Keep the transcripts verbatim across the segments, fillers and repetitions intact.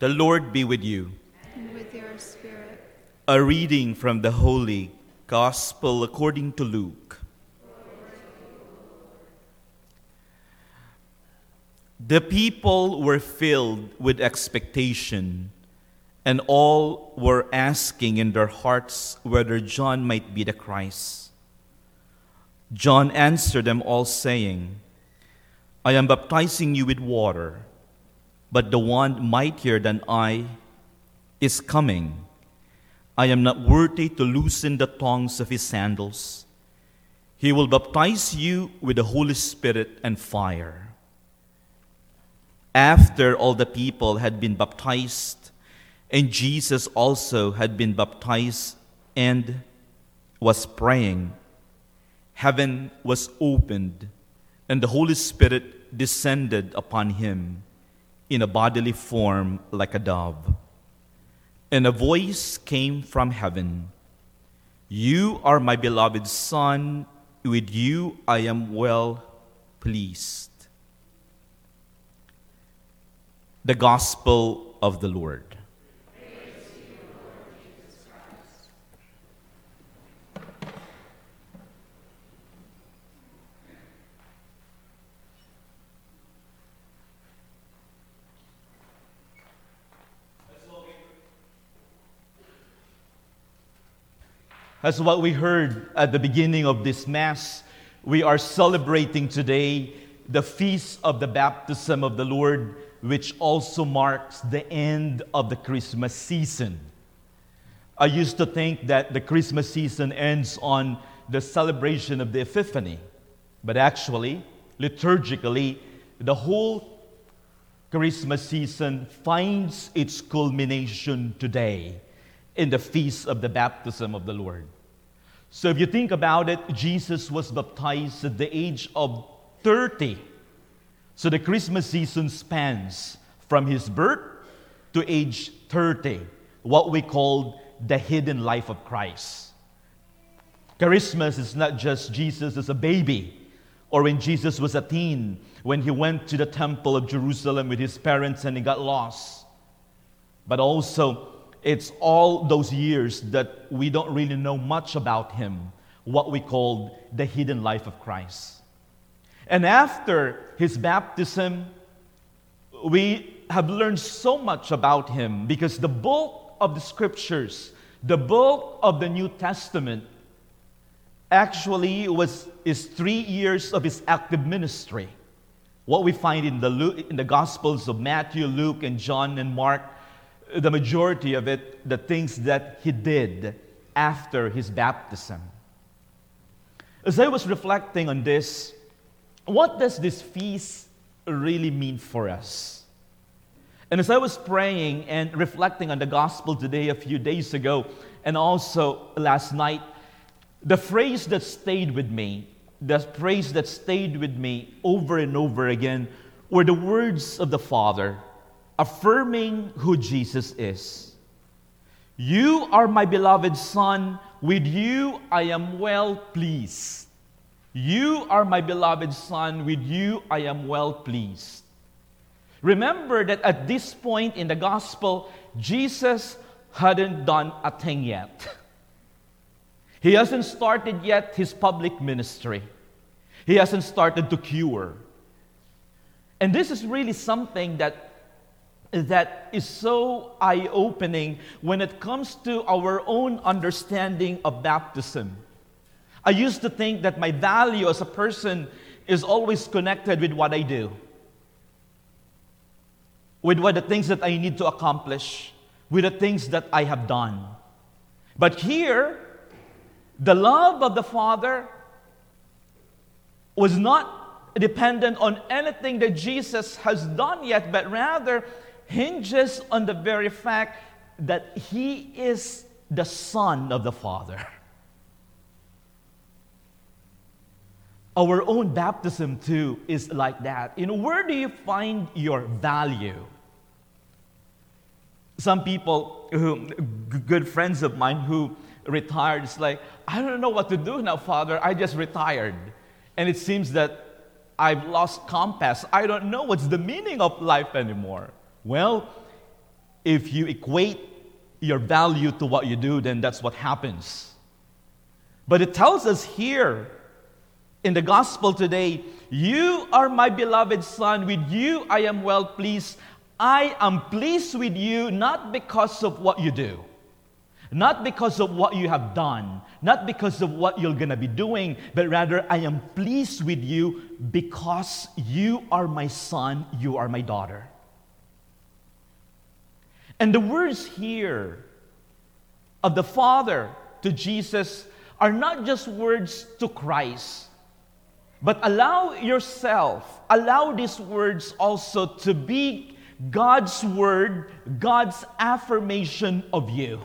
The Lord be with you. And with your spirit. A reading from the Holy Gospel according to Luke. The people were filled with expectation, and all were asking in their hearts whether John might be the Christ. John answered them all, saying, I am baptizing you with water, but the one mightier than I is coming. I am not worthy to loosen the thongs of his sandals. He will baptize you with the Holy Spirit and fire. After all the people had been baptized, and Jesus also had been baptized and was praying, heaven was opened, and the Holy Spirit descended upon him in a bodily form like a dove. And a voice came from heaven, You are my beloved Son, with you I am well pleased. The Gospel of the Lord. Praise to you, Lord Jesus Christ. As what we heard at the beginning of this Mass, we are celebrating today the feast of the baptism of the Lord, which also marks the end of the Christmas season. I used to think that the Christmas season ends on the celebration of the Epiphany, but actually, liturgically, the whole Christmas season finds its culmination today in the feast of the baptism of the Lord. So if you think about it, Jesus was baptized at the age of thirty. So the Christmas season spans from his birth to age thirty, what we call the hidden life of Christ. Christmas is not just Jesus as a baby, or when Jesus was a teen, when he went to the temple of Jerusalem with his parents and he got lost. But also, it's all those years that we don't really know much about him, what we call the hidden life of Christ. And after his baptism, we have learned so much about him because the bulk of the scriptures, the bulk of the New Testament, actually was is three years of his active ministry. What we find in the Luke, in the Gospels of Matthew, Luke, and John, and Mark, the majority of it, the things that he did after his baptism. As I was reflecting on this, what does this feast really mean for us? And as I was praying and reflecting on the gospel today, a few days ago, and also last night, the phrase that stayed with me, the phrase that stayed with me over and over again, were the words of the Father, affirming who Jesus is. You are my beloved Son, with you I am well pleased. You are my beloved Son, with you I am well pleased. Remember that at this point in the gospel, Jesus hadn't done a thing yet. He hasn't started yet his public ministry. He hasn't started to cure. And this is really something that, that is so eye-opening when it comes to our own understanding of baptism. I used to think that my value as a person is always connected with what I do, with what the things that I need to accomplish, with the things that I have done. But here, the love of the Father was not dependent on anything that Jesus has done yet, but rather hinges on the very fact that he is the Son of the Father. Our own baptism, too, is like that. You know, where do you find your value? Some people, who, good friends of mine who retired, it's like, I don't know what to do now, Father. I just retired. And it seems that I've lost compass. I don't know what's the meaning of life anymore. Well, If you equate your value to what you do, then that's what happens. But it tells us here in the gospel today, you are my beloved Son, with you I am well pleased. I am pleased with you not because of what you do, not because of what you have done, not because of what you're going to be doing, but rather I am pleased with you because you are my son, you are my daughter. And the words here of the Father to Jesus are not just words to Christ, but allow yourself, allow these words also to be God's word, God's affirmation of you.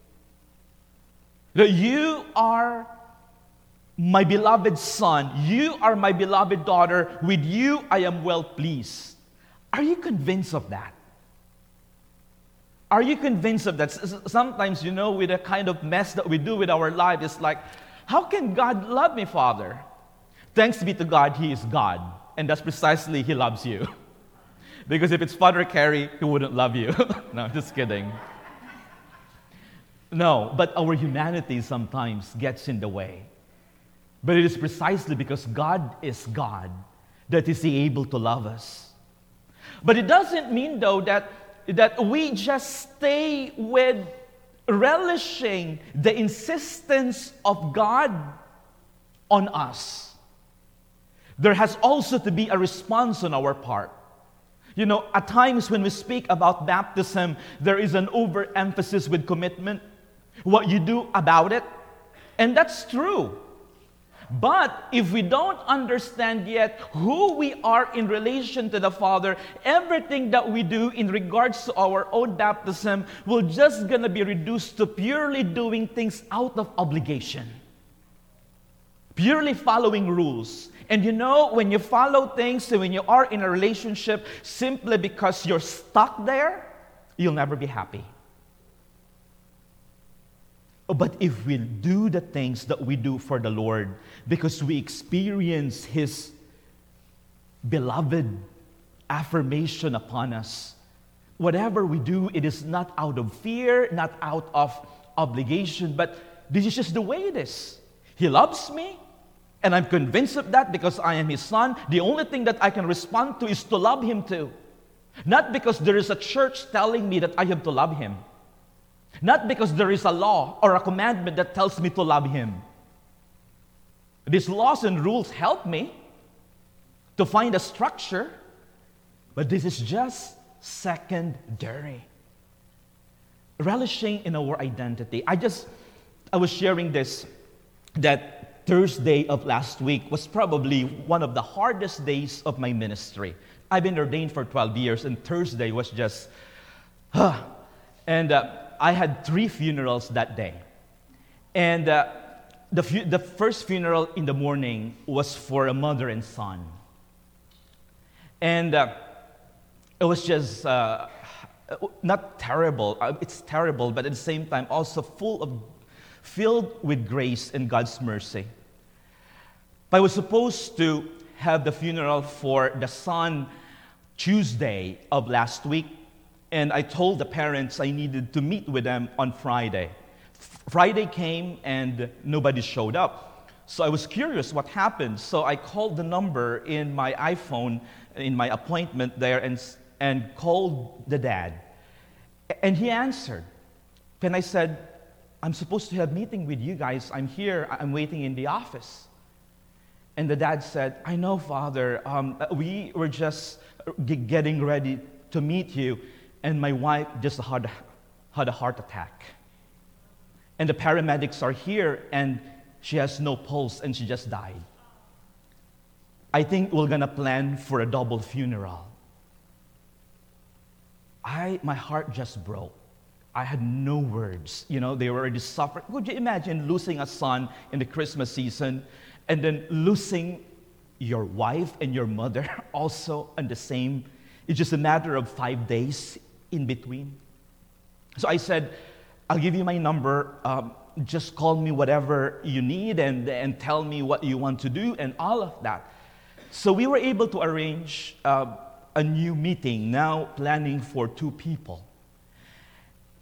That you are my beloved son, you are my beloved daughter, with you I am well pleased. Are you convinced of that? Are you convinced of that? Sometimes, you know, with the kind of mess that we do with our life, it's like, how can God love me, Father? Thanks be to God, He is God. And that's precisely, He loves you. Because if it's Father Carey, He wouldn't love you. No, just kidding. No, but our humanity sometimes gets in the way. But it is precisely because God is God that is He able to love us. But it doesn't mean, though, that, that we just stay with relishing the insistence of God on us. There has also to be a response on our part. You know, at times when we speak about baptism, there is an overemphasis with commitment, what you do about it, and that's true. But if we don't understand yet who we are in relation to the Father, everything that we do in regards to our own baptism will just gonna be reduced to purely doing things out of obligation, purely following rules. And you know, when you follow things and when you are in a relationship simply because you're stuck there, you'll never be happy. But if we do the things that we do for the Lord because we experience His beloved affirmation upon us, whatever we do, it is not out of fear, not out of obligation, but this is just the way it is. He loves me, and I'm convinced of that because I am His son. The only thing that I can respond to is to love Him too. Not because there is a church telling me that I have to love Him. Not because there is a law or a commandment that tells me to love Him. These laws and rules help me to find a structure, but this is just secondary. Relishing in our identity. I just, I was sharing this, that Thursday of last week was probably one of the hardest days of my ministry. I've been ordained for twelve years, and Thursday was just, huh. And uh, I had three funerals that day. And uh, the, fu- the first funeral in the morning was for a mother and son. And uh, it was just uh, not terrible. Uh, it's terrible, but at the same time also full of, filled with grace and God's mercy. But I was supposed to have the funeral for the son Tuesday of last week. And I told the parents I needed to meet with them on Friday. Friday came and nobody showed up. So I was curious what happened. So I called the number in my iPhone, in my appointment there, and, and called the dad. And he answered. And I said, I'm supposed to have a meeting with you guys. I'm here. I'm waiting in the office. And the dad said, I know, Father. Um, we were just g- getting ready to meet you. And my wife just had, had a heart attack. And the paramedics are here, and she has no pulse, and she just died. I think we're gonna plan for a double funeral. I, my heart just broke. I had no words. You know, they were already suffering. Could you imagine losing a son in the Christmas season, and then losing your wife and your mother also on the same? It's just a matter of five days in between. So I said, I'll give you my number. Um, just call me whatever you need and, and tell me what you want to do and all of that. So we were able to arrange uh, a new meeting, now planning for two people.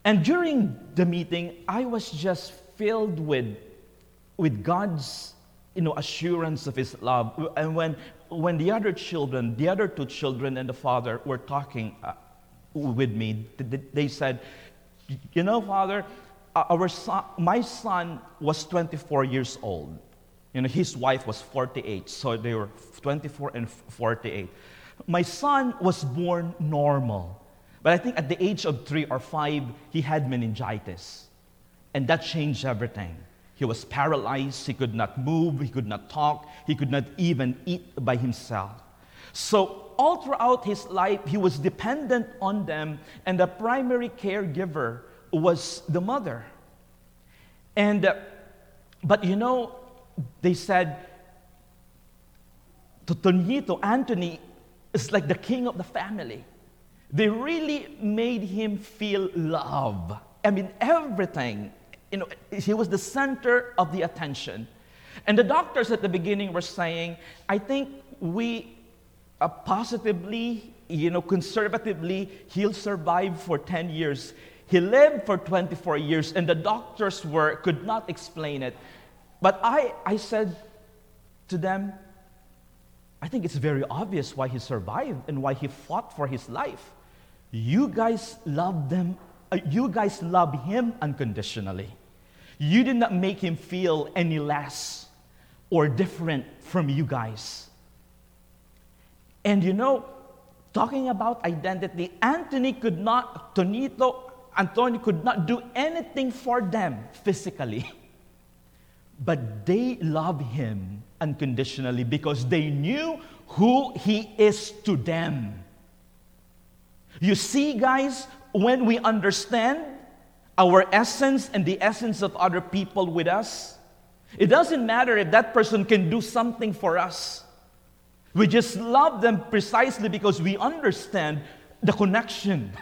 And during the meeting, I was just filled with, with God's, you know, assurance of His love. And when, when the other children, the other two children and the father were talking uh, with me, they said, you know, Father, our son, my son was twenty-four years old. You know, his wife was forty-eight, so they were twenty-four and forty-eight. My son was born normal, but I think at the age of three or five, he had meningitis, and that changed everything. He was paralyzed, he could not move, he could not talk, he could not even eat by himself. So all throughout his life, he was dependent on them, and the primary caregiver was the mother. And, uh, but you know, they said, to Tonito, Anthony is like the king of the family. They really made him feel love. I mean, everything. You know, he was the center of the attention. And the doctors at the beginning were saying, I think we uh, positively, you know, conservatively, he'll survive for ten years. He lived for twenty-four years, and the doctors were could not explain it. But I, I said to them, I think it's very obvious why he survived and why he fought for his life. You guys love them. Uh, you guys love him unconditionally. You did not make him feel any less or different from you guys. And you know, talking about identity, Anthony could not, Tonito, Antonio could not do anything for them physically. But they love him unconditionally because they knew who he is to them. You see, guys, when we understand our essence and the essence of other people with us, it doesn't matter if that person can do something for us. We just love them precisely because we understand the connection.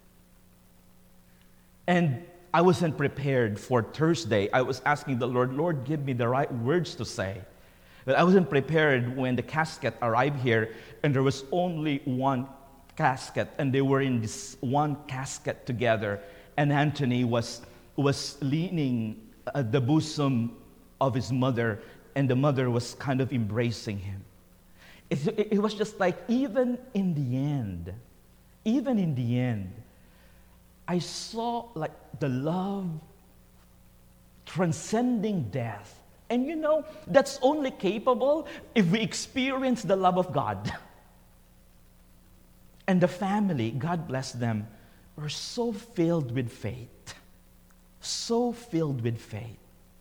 And I wasn't prepared for Thursday. I was asking the Lord, Lord, give me the right words to say. But I wasn't prepared when the casket arrived here, and there was only one casket, and they were in this one casket together. And Anthony was, was leaning at the bosom of his mother, and the mother was kind of embracing him. It, it, it was just like, even in the end, even in the end, I saw like the love transcending death. And you know, that's only capable if we experience the love of God. And the family, God bless them, were so filled with faith. So filled with faith.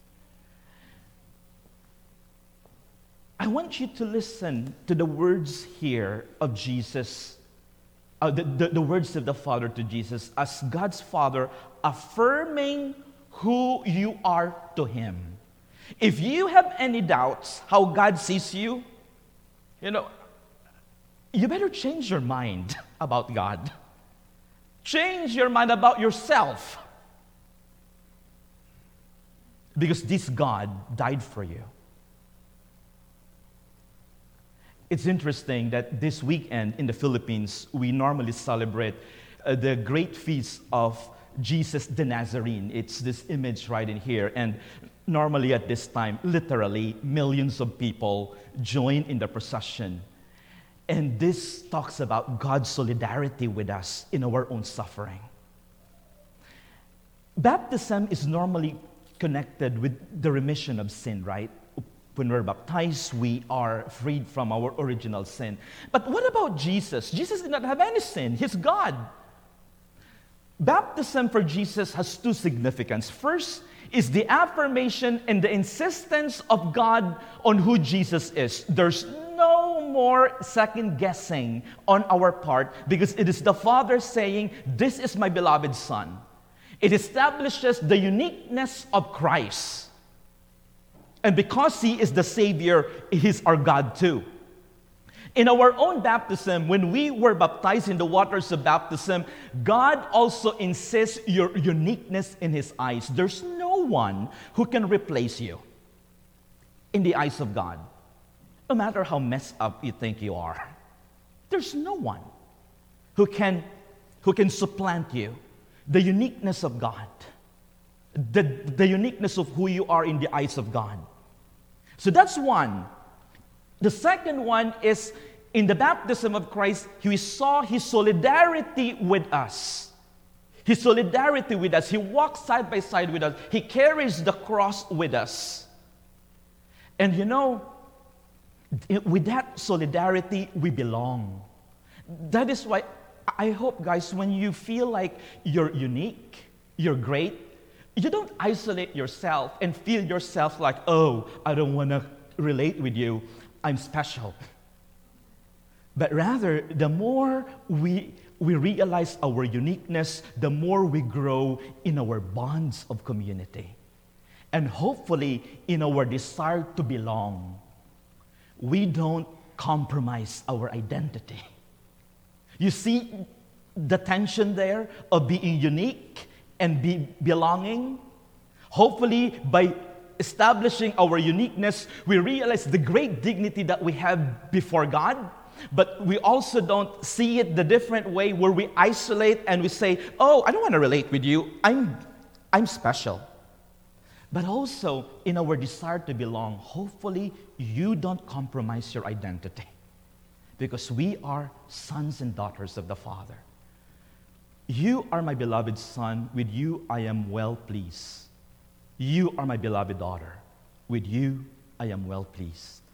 I want you to listen to the words here of Jesus, uh, the, the, the words of the Father to Jesus, as God's Father affirming who you are to Him. If you have any doubts how God sees you, you know, you better change your mind about God. Change your mind about yourself. Because this God died for you. It's interesting that this weekend in the Philippines, we normally celebrate uh, the great feast of Jesus the Nazarene. It's this image right in here. And normally at this time, literally, millions of people join in the procession. And this talks about God's solidarity with us in our own suffering. Baptism is normally connected with the remission of sin, right? When we're baptized, we are freed from our original sin. But what about Jesus? Jesus did not have any sin. He's God. Baptism for Jesus has two significance. First is the affirmation and the insistence of God on who Jesus is. There's no more second guessing on our part because it is the Father saying, "This is my beloved Son." It establishes the uniqueness of Christ. And because He is the Savior, He's our God too. In our own baptism, when we were baptized in the waters of baptism, God also insists your uniqueness in His eyes. There's no one who can replace you in the eyes of God. No matter how messed up you think you are, there's no one who can, who can supplant you. the uniqueness of God, the, the uniqueness of who you are in the eyes of God. So that's one. The second one is in the baptism of Christ, we saw his solidarity with us. His solidarity with us. He walks side by side with us. He carries the cross with us. And you know, with that solidarity, we belong. That is why I hope, guys, when you feel like you're unique, you're great, you don't isolate yourself and feel yourself like, oh, I don't want to relate with you. I'm special. But rather, the more we, we realize our uniqueness, the more we grow in our bonds of community. And hopefully, in our desire to belong, we don't compromise our identity. You see the tension there of being unique and be belonging? Hopefully, by establishing our uniqueness, we realize the great dignity that we have before God, but we also don't see it the different way where we isolate and we say, oh, I don't want to relate with you. I'm, I'm special. But also, in our desire to belong, hopefully, you don't compromise your identity. Because we are sons and daughters of the Father. You are my beloved Son. With you, I am well pleased. You are my beloved daughter. With you, I am well pleased.